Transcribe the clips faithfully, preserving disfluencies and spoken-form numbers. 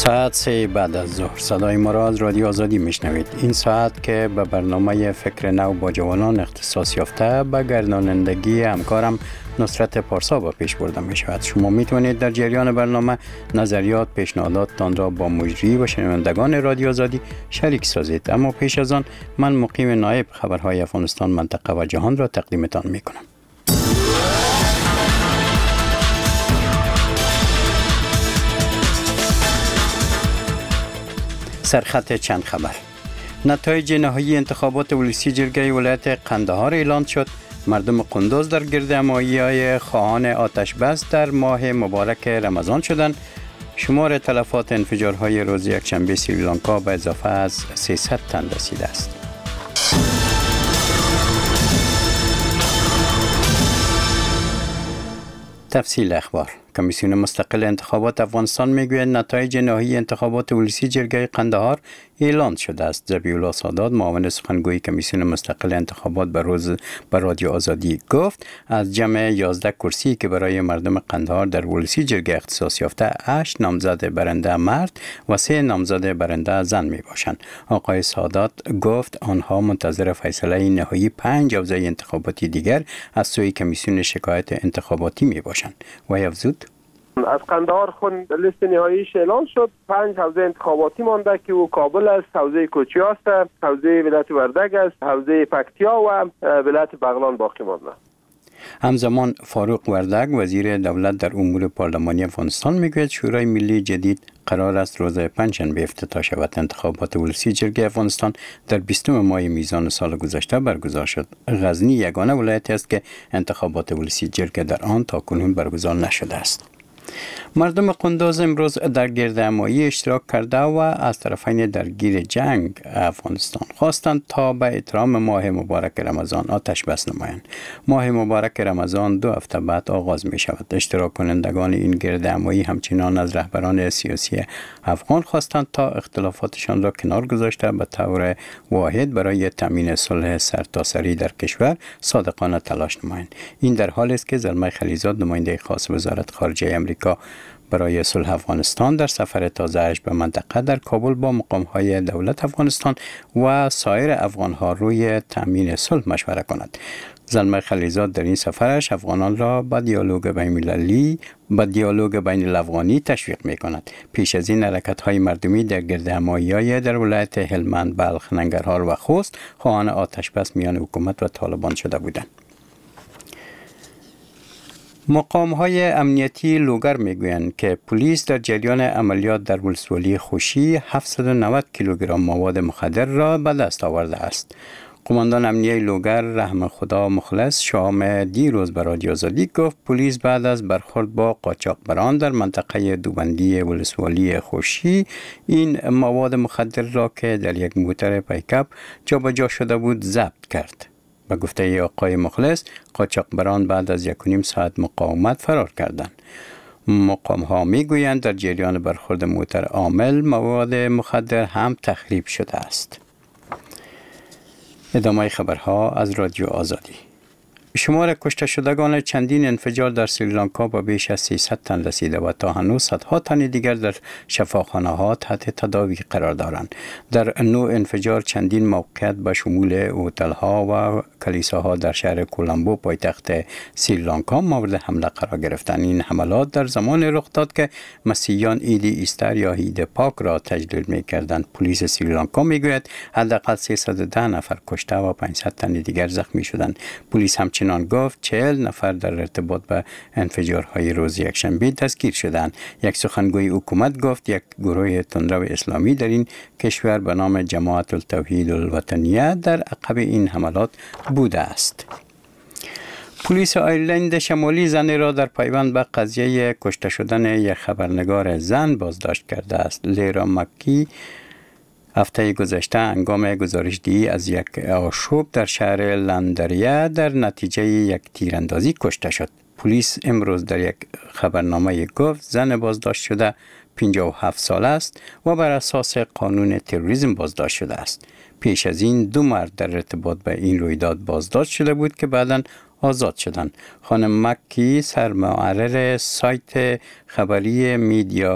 ساعت سه بعد از ظهر صدای ما را از رادیو آزادی میشنوید. این ساعت که به برنامه فکر نو با جوانان اختصاص یافته به گردانندگی همکارم نصرت پارسا با پیش برده می شود. شما میتونید در جریان برنامه نظریات پیشنهاداتتان را با مجری و شنوندگان رادیو آزادی شریک سازید. اما پیش از آن من مقیم نایب خبرهای افغانستان منطقه و جهان را تقدیمتان میکنم. سرخط چند خبر. نتایج نهایی انتخابات ولسی جرگه ولایت قندهار اعلان شد. مردم قندوز در گردهمایی خواهان آتش بس در ماه مبارک رمضان شدند. شمار تلفات انفجارهای روز یکشنبه سریلانکا به اضافه از سیصد تن رسیده است. تفصیل اخبار. کمیسیون مستقل انتخابات افغانستان میگوید نتایج نهایی انتخابات ولسی جرگه قندهار اعلان شده است. ذبیح‌الله سادات معاون سخنگوی کمیسیون مستقل انتخابات به روز به رادیو آزادی گفت از جمع یازده کرسی که برای مردم قندهار در ولسی جرگه اختصاص یافته هشت نامزد برنده مرد و سه نامزد برنده زن می باشند. آقای سادات گفت آنها منتظر فیصله نهایی پنج حوزه انتخاباتی دیگر از سوی کمیسیون شکایت انتخاباتی می باشند. و افزود از قندهار خون لیست نهاییش اعلان شد. پنج حوزه انتخاباتی مانده که او کابل است، حوزه کوچی است، حوزه ولایت وردگ است، حوزه پکتیا و ولایت بغلان باقی مانده. همزمان فاروق وردگ وزیر دولت در امور پارلمانی افغانستان میگوید شورای ملی جدید قرار است روز پنجشنبه افتتاح شود. انتخابات ولسی جرگه افغانستان در بیستم ماه میزان سال گذشته برگزار شد. غزنی یگانه ولایتی است که انتخابات ولسی جرگه در آن تاکنون برگزار نشده است. مردم قندوز امروز در گردهمایی اشتراک کرده و از طرفین درگیر جنگ افغانستان خواستند تا به احترام ماه مبارک رمضان آتش بس نمایند. ماه مبارک رمضان دو هفته بعد آغاز می شود. اشتراک کنندگان این گردهمایی همچنان از رهبران سیاسی افغان خواستند تا اختلافاتشان را کنار گذاشته به طور واحد برای تامین صلح سرتاسری در کشور صادقانه تلاش نمایند. این در حالی است که زلمه خلیزاد نماینده خاص وزارت خارجه آمریکا برای صلح افغانستان در سفر تازه‌اش به منطقه در کابل با مقام‌های دولت افغانستان و سایر افغان‌ها روی تامین صلح مشوره کند. زلمه خلیزاد در این سفرش افغانان را با دیالوگ بین‌المللی با دیالوگ بین الافغانی تشویق می‌کند. پیش از این حرکت‌های مردمی در گردهمایی‌های در ولایت هلمند، بلخ، ننگرهار و خوست خواهان آتش بس میان حکومت و طالبان شده بودند. مقام‌های امنیتی لوگر میگویند که پلیس در جریان عملیات در ولسوالی خوشی هفتصد و نود کیلوگرم مواد مخدر را به دست آورده است. قماندان امنیتی لوگر رحم خدا مخلص شام دیروز به رادیو آزادی گفت پلیس بعد از برخورد با قاچاقبران در منطقه دوبندی ولسوالی خوشی این مواد مخدر را که در یک موتر پیکاپ جابجا شده بود ضبط کرد. به گفته آقای مخلص قاچاقبران بعد از یک و نیم ساعت مقاومت فرار کردند. مقام ها می گویند در جریان برخورد موتر عامل مواد مخدر هم تخریب شده است. ادامه خبرها از رادیو آزادی. شمار کشته شدگان چندین انفجار در سریلانکا به بیش از سیصد تن رسیده و تا هنوز صدها تن دیگر در شفاخانه ها تحت تداوی قرار دارند. در نوع انفجار چندین موقعیت به شمول هتل ها و کلیساها در شهر کولامبو پایتخت سریلانکا مورد حمله قرار گرفتند. این حملات در زمان رخ داد که مسیحیان عید ایستر یا عید پاک را تجلیل می‌کردند. پلیس سریلانکا میگوید حداقل سیصد و ده نفر کشته و پانصد تن دیگر زخمی شدند. پلیس همچنین چنان گفت چهل نفر در ارتباط به انفجارهای روز یکشنبه دستگیر شدند. یک سخنگوی حکومت گفت یک گروه تندرو اسلامی در این کشور به نام جماعت التوحید الوطنیه در عقب این حملات بوده است. پلیس آیرلند شمالی زن را در پیوند به قضیه کشته شدن یک خبرنگار زن بازداشت کرده است. لیرا مکی هفته گذشته هنگام گزارش‌دهی از یک آشوب در شهر لندریه در نتیجه یک تیراندازی کشته شد. پلیس امروز در یک خبرنامه گفت زن بازداشت شده پنجاه و هفت ساله است و بر اساس قانون تروریسم بازداشت شده است. پیش از این دو مرد در ارتباط به این رویداد بازداشت شده بود که بعداً آزاد شدند. خانم مکی سرمعرر سایت خبری میدیا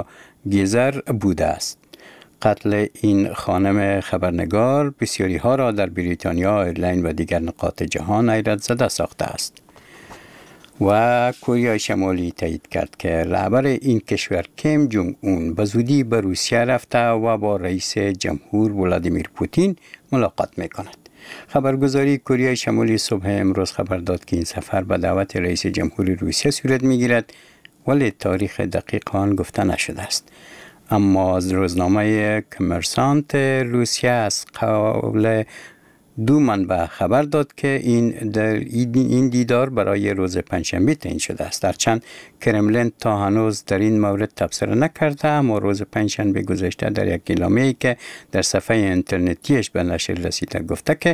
گیزر بوده است. قتل این خانم خبرنگار بسیاری ها را در بریتانیا، ایرلند و دیگر نقاط جهان حیرت زده ساخته است. و کره شمالی تایید کرد که رهبر این کشور کیم جونگ اون به زودی به روسیه رفته و با رئیس جمهور ولادیمیر پوتین ملاقات میکند. خبرگزاری کره شمالی صبح امروز خبر داد که این سفر به دعوت رئیس جمهور روسیه صورت میگیرد، ولی تاریخ دقیق آن گفته نشده است. اما از روزنامه کمرسانت روسیه از قول دو منبع خبر داد که این در این دیدار برای روز پنجشنبه تعیین شده است. درچند کرملین تا هنوز در این مورد تبصره نکرده، اما روز پنجشنبه گذشته در یک اعلامیه‌ای که در صفحه اینترنتیش به نشر رسیده گفته که